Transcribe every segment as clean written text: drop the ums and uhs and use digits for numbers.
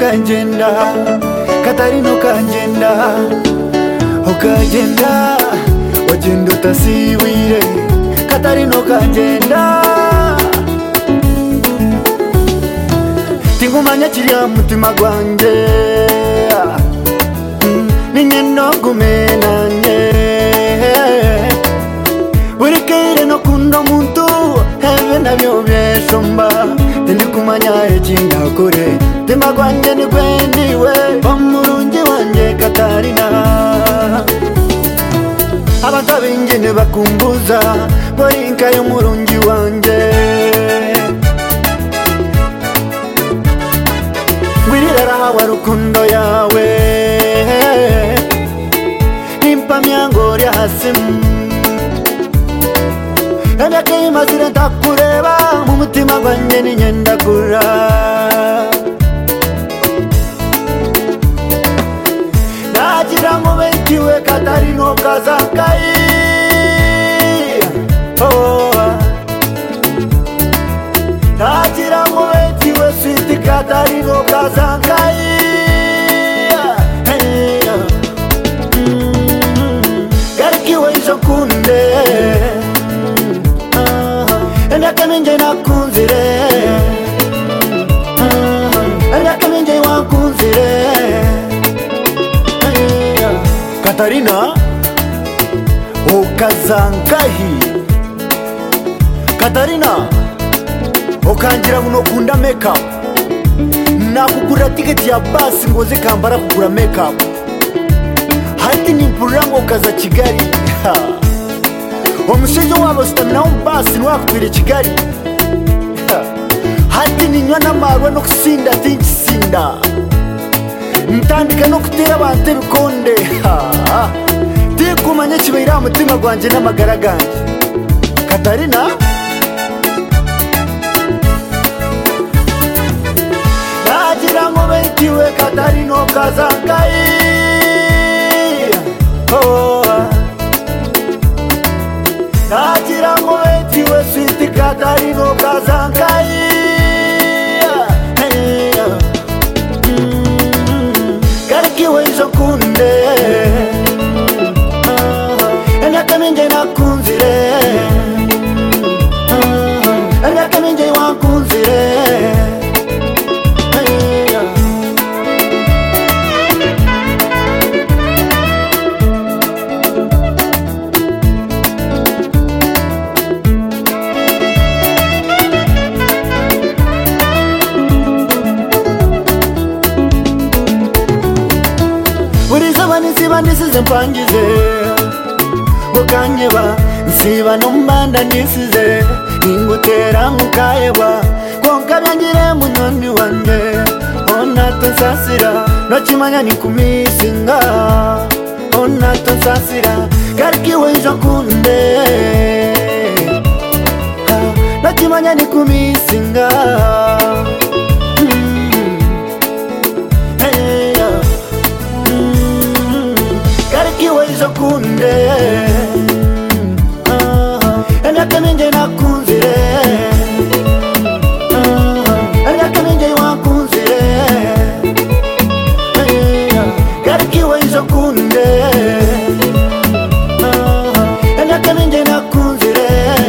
kanjenda, Katarina kanjenda, ukagenda wagenda utasiwire, Katarina kanjenda. Tingumanya kiriya mutima gwanjye, ninye nogumenanye, buri kere no kunda omuntu ebyo nabyo byeshomba, tindikumanya ekindakore, mutima gwanjye nigwendiwe omurungi wanjye Katarina. Abantu abingi nibakumbuza borinka y'omurungi wanjye, ngwirira hawa rukundo yawe nimpamya ngo uri hasi, emyaka imazire ntakureba mu mutima gwanjye ninye ndakura. Nagira ngo betiwe Katarina kazankayi, nagira ngo betiwe sweet Katarina kazankayi, garikiwe izo kunde, emyaka mingi nakunzire, emyaka mingi wakunzire, Katarina ukazankahi, Katarina ukangira ngo nokunda makeup, nakugura ticket ya basi ngo ze kambara kugura makeup, hati nimpurira ngo ukaza Kigali, omushenjo wabo stamina wo basi nwakwira Kigali, hati ninywa n'amarwa no kusinda tinkisinda, ntandika no kutera abantu ebikonde, tikumanya kibeera mutima gwanjye n'amagara ganjye. Katarina nagira ngo betiwe Katarina kazankayi, nagira ngo betiwe sweet Katarina kazankayi, garikiwe izo kunde, emyaka mingi nakunzire, emyaka mingi wakunzire, nisiba nisize mpangize, ukanyeba nsiba nombanda nisize, ingutera mukayeba konka byangire munyoni wanjye, ona tonsasira nokimanya nikumisinga, ona tonsasira garikiwe izo kunde, nokimanya nikumisinga, garikiwe izo kunde, emyaka mingi nakunzire, emyaka mingi wakunzire, garikiwe izo kunde, emyaka mingi nakunzire,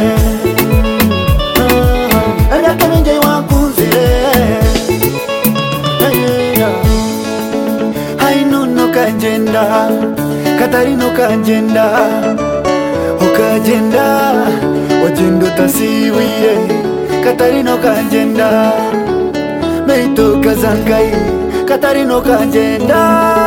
emyaka mingi wakunzire, haino kanjenda, Katarina kanjenda, ukagenda wagenda utasiwire, Katarina kanjenda, meito kazankayi, Katarina kanjenda.